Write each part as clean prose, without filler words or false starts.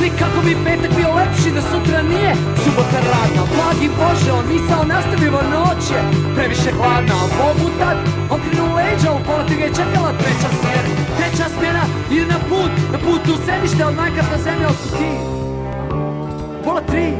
Misli kako bi petak bio lepši da sutra nije subota radna. Blagi Bože, on misao nastavimo noće previše hladna. Bogu tad okrenu leđa, u pola ti ga je čekala treća smjena. Treća smjena ide na putu sedište od najkata zemlje od ti. Pola 3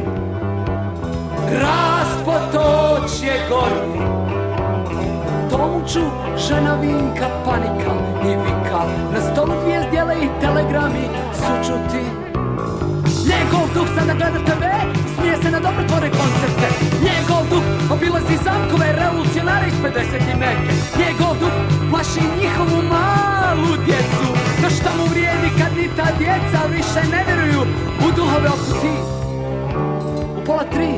raspotočje gori. Tomuču žena vinka, panika i vika. Na stolu 2 zdjele i telegrami sučuti. Njegov duh sada gleda tebe, smije se na dobrotvore koncerte. Njegov duh obilazi zamkove revolucionare iz 50 i neke. Njegov duh plaši njihovu malu djecu. No šta mu vrijedi kad ni ta djeca više ne vjeruju u duhove oko ti. U pola 3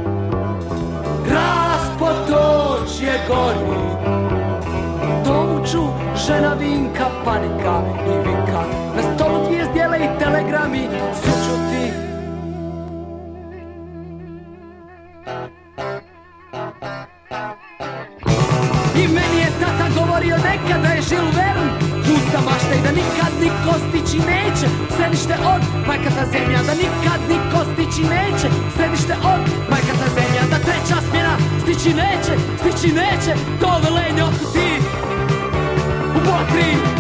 raspotočje gori. Tomuču žena vinka, panika i vika. Na stolu 2 zdjele i telegrami sučuti. I meni je tata govorio nekada je Jules Verne pusta mašta i da nikad ni Kostići neće središte od majkata zemlja. Da nikad ni Kostići neće središte od majkata zemlja. Da treća smjena stići neće do velenja otkud ti. U pola 3